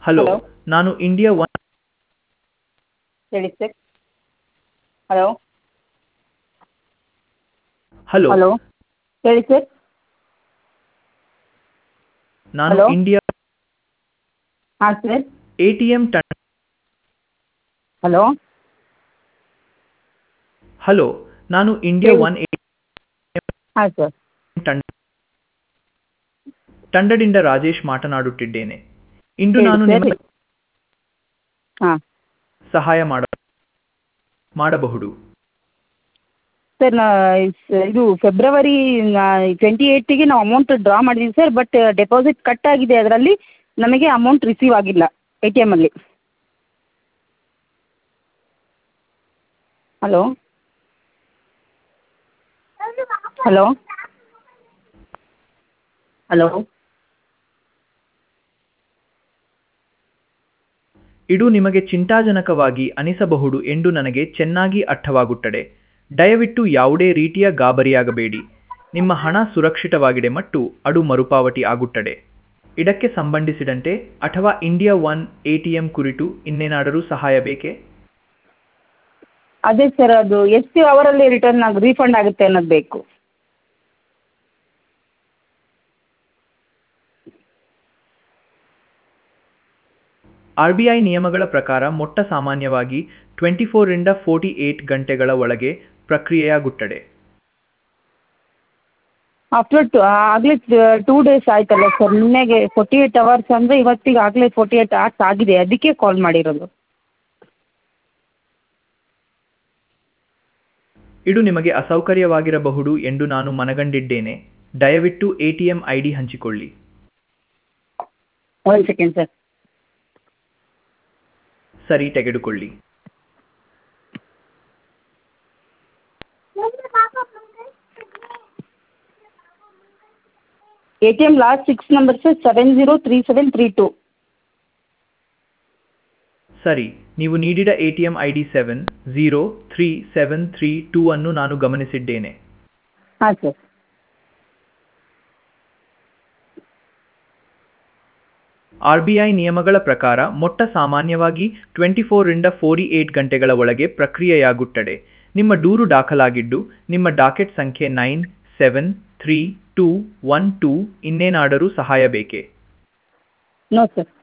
Hello, hello ನಾನು India one. ಹೇಳಿ sir. Hello hello, hello ಹೇಳಿ ಸರ್. ನಾನು ಹಲೋ ಇಂಡಿಯಾ ಹಾಂ ಸರ್. ಎಟಿಎಂ ತಂಡ. ಹಲೋ ಹಲೋ, ನಾನು ಇಂಡಿಯಾ ಹೇಳಿ. ಒನ್ ಹಾಂ ಸರ್. ತಂಡ ತಂಡದಿಂದ ರಾಜೇಶ್ ಮಾತನಾಡುತ್ತಿದ್ದೇನೆ. ಇಂದು ಹೇಳಿ ನಾನು ಸರ್. ನಿಮಗೆ ಹಾಂ ಸಹಾಯ ಮಾಡಬಹುದು. ಸರ್ ಇದು ಫೆಬ್ರವರಿ 28ಗೆ ನಾವು ಅಮೌಂಟ್ ಡ್ರಾ ಮಾಡಿದ್ದೀವಿ ಸರ್. ಬಟ್ ಡೆಪಾಸಿಟ್ ಕಟ್ ಆಗಿದೆ, ಅದರಲ್ಲಿ ನಮಗೆ ಅಮೌಂಟ್ ರಿಸೀವ್ ಆಗಿಲ್ಲ ಎ ಟಿ ಎಮ್ಮಲ್ಲಿ. ಹಲೋ ಹಲೋ ಹಲೋ ಇದು ನಿಮಗೆ ಚಿಂತಾಜನಕವಾಗಿ ಅನಿಸಬಹುದು ಎಂದು ನನಗೆ ಚೆನ್ನಾಗಿ ಅರ್ಥವಾಗುತ್ತದೆ. ದಯವಿಟ್ಟು ಯಾವುದೇ ರೀತಿಯ ಗಾಬರಿಯಾಗಬೇಡಿ. ನಿಮ್ಮ ಹಣ ಸುರಕ್ಷಿತವಾಗಿದೆ ಮತ್ತು ಅದು ಮರುಪಾವತಿ ಆಗುತ್ತದೆ. ಇದಕ್ಕೆ ಸಂಬಂಧಿಸಿದಂತೆ ಅಥವಾ ಇಂಡಿಯಾ ಒನ್ ಎಟಿಎಂ ಕುರಿತು ಇನ್ನೇನಾದರೂ ಸಹಾಯ ಬೇಕೇ? ಅದೇ ಸರ್, ಅದು ಎಷ್ಟು ಅವರಲ್ಲಿ ರೀಫಂಡ್ ಆಗುತ್ತೆ ಅನ್ನೋದು ಬೇಕು. RBI ನಿಯಮಗಳ ಪ್ರಕಾರ ಮೊಟ್ಟ ಸಾಮಾನ್ಯವಾಗಿ 24 ರಿಂದ 48 ಗಂಟೆಗಳ ಒಳಗೆ ಪ್ರಕ್ರಿಯೆಯಾಗುತ್ತದೆ. ಆಗಲೇ 2 ಡೇಸ್ ಆಯ್ತಲ್ಲ ಸರ್. ನಿನ್ನೆಗೆ 48 ಅವರ್ಸ್ ಅಂದರೆ ಇವತ್ತಿಗೆ ಆಗಲೇ 48 ಅವರ್ಸ್ ಆಗಿದೆ, ಅದಕ್ಕೆ ಕಾಲ್ ಮಾಡಿರೋದು. ಇದು ನಿಮಗೆ ಅಸೌಕರ್ಯವಾಗಿರಬಹುದು ಎಂದು ನಾನು ಮನಗಂಡಿದ್ದೇನೆ. ದಯವಿಟ್ಟು ಎಟಿಎಂ ID ಹಂಚಿಕೊಳ್ಳಿ. 1 ಸೆಕೆಂಡ್ ಸರ್. ಸರಿ, ತೆಗೆದುಕೊಳ್ಳಿ. A T M last 6 numbers 703732. ಸರಿ, ನೀವು ನೀಡಿದ ಎಟಿಎಂ ID 703732 ಅನ್ನು ನಾನು ಗಮನಿಸಿದ್ದೇನೆ. ಹಾಂ ಸರ್. RBI ನಿಯಮಗಳ ಪ್ರಕಾರ ಮೊಟ್ಟ ಸಾಮಾನ್ಯವಾಗಿ 24 ರಿಂದ 48 ಗಂಟೆಗಳ ಒಳಗೆ ಪ್ರಕ್ರಿಯೆಯಾಗುತ್ತದೆ. ನಿಮ್ಮ ದೂರು ದಾಖಲಾಗಿದ್ದು, ನಿಮ್ಮ ಡಾಕೆಟ್ ಸಂಖ್ಯೆ 973212. ಇನ್ನೇನಾದರೂ ಸಹಾಯ ಬೇಕೇ? No sir.